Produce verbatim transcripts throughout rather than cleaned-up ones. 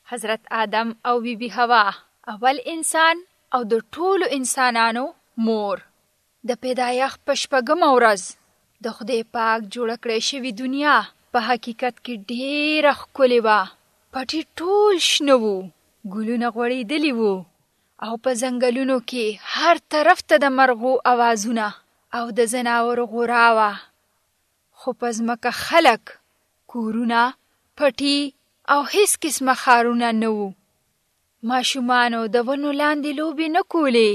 حضرت آدم او بی بی حوا اول انسان او د ټولو انسانانو مور. د پیدایښت په شپږمه ورځ د خدای پاک جوړه کړې شوې دنیا په حقیقت کې ډېره ښکلې وه. پټي ټول شنه وو، ګلونه غوړېدلي وو او په ځنګلونو کې هر طرف ته د مرغو اوازونه او د ځناورو غورا وه. خو په ځمکه خلک، کورونه، پټي او هیڅ قسمه ښارونه نه وو. ماشومانو د ونو لاندې لوبې نه کولې.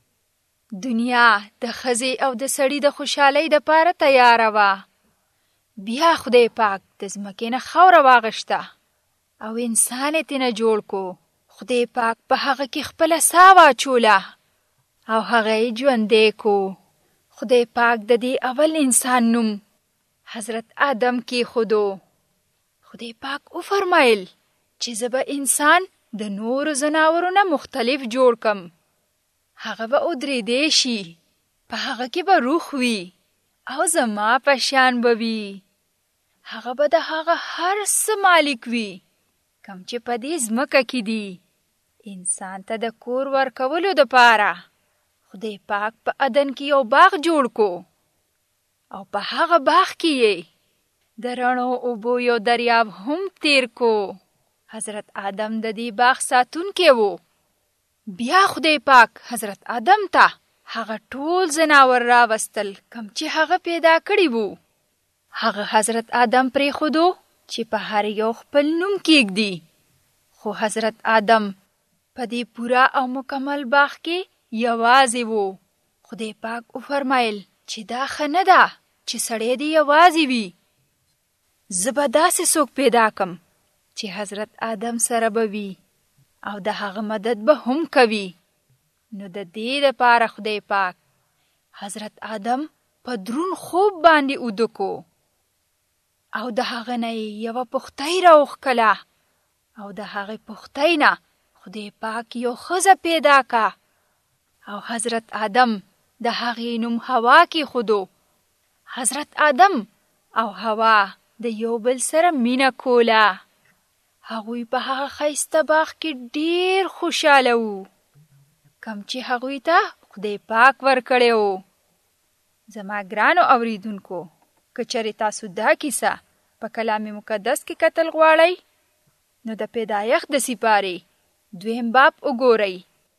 دنیا د ښځې او د سړي د خوشحالۍ دپاره تیاره وه. بیا خدای پاک د ځمکې نه خاوره واغشته او انسان یې ترېنه جوړ کو. خدای پاک په هغه کې خپله ساه واچوله او هغه یې ژوندی کو. خدای پاک د دې اول انسان نوم حضرت آدم کېښودو. خدای پاک وفرمایل چې زه به انسان د نورو ځناورو نه مختلف جوړ کم. هغه به ودرېدی شي، په هغه کې به روح وي او زما په شان به وي. هغه به د هغه هر څه مالک وي کم چې په دې ځمکه کې دي. انسان ته د کور ورکولو دپاره خدای پاک په عدن کې یو باغ جوړ کو او په هغه باغ کې یې د رڼو اوبو یو دریاب هم تیر کو. حضرت آدم د دې باغ ساتونکی و. بیا خدای پاک حضرت آدم ته هغه ټول ځناور راوستل کم چې هغه پیدا کړي وو. هغه حضرت آدم پرېښودو چې په هر یو خپل نوم کېږدي. خو حضرت آدم په دې پوره او مکمل باغ کې یوازې و. خدای پاک وفرمایل چې دا ښه نه ده چې سړی دې یوازې وي. زه به داسې څوک پیدا کم چې حضرت آدم سره به وي او د هغه مدد به هم کوي. نو د دې دپاره خدای پاک حضرت آدم په دروند خوب باندې اوده کو او د هغه نه یې یوه پختۍ راوښکله او د هغې پختۍ نه خدای پاک یو ښځه پیدا کا او حضرت آدم د هغې نوم هوا کېښودو. حضرت آدم او هوا د یو بل سره مینه کوله. هغوی په هغه ښایسته باغ کې ډېر خوشحاله وو کم چې هغوی ته خدای پاک ورکړی و. زما ګرانو اوریدونکو، که چېرې تاسو دا کیسه په کلام مقدس کې کتل غواړئ نو د پیدایښت د سپارې دویم باب وګورئ.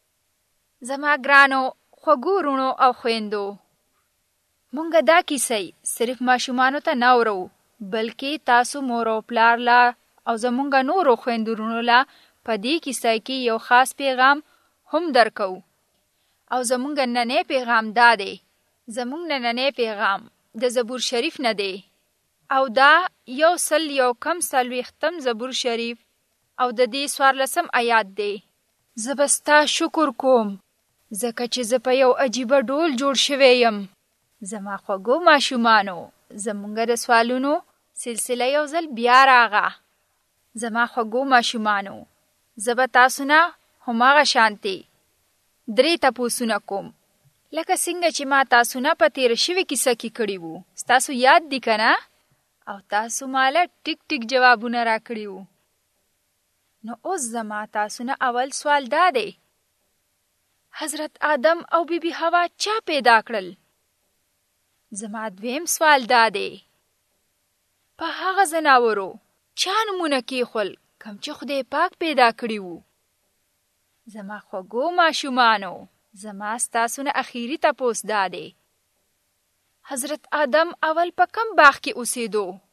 زما ګرانو خوږو وروڼو او خویندو، مونږ دا کیسه صرف ماشومانو ته نه اورو، بلکې تاسو مور او پلار لا او زمونږ نورو خویندو وروڼو لا په دې کیسه کې یو خاص پیغام هم درکو. او زمونږ نننی پیغام دا دی. زمونږ نننی پیغام د زبور شریف نه دی او دا یو سل یو کم څلوېښتم زبور شریف او د دې څوارلسم آیات دی. زه به ستا شکر کوم ځکه چې زه په یو عجیبه ډول جوړ شوی یم. زما خوږو ماشومانو، زمونږ د سوالونو سلسله یو ځل بیا راغه. زما خوږو ماشومانو، زه به تاسو نه هماغه شانتې درې تپوسونه کوم لکه څنګه چې ما تاسو نه په تېره شوې کیسه کې کړي وو. ستاسو یاد دي که نه؟ او تاسو ماله ټیک ټیک جوابونه راکړي وو. نو اوس زما تاسو نه اول سوال دا دی، حضرت آدم او بی بی حوا چا پیدا کړل؟ زما دویم سوال دا دی، په هغه ځناورو چا نومونه کېښول کم چې خدای پاک پیدا کړي وو؟ زما خوږو ماشومانو، زما ستاسو نه اخیري تپوس دا دی، حضرت آدم اول په کم باغ کې اوسېدو؟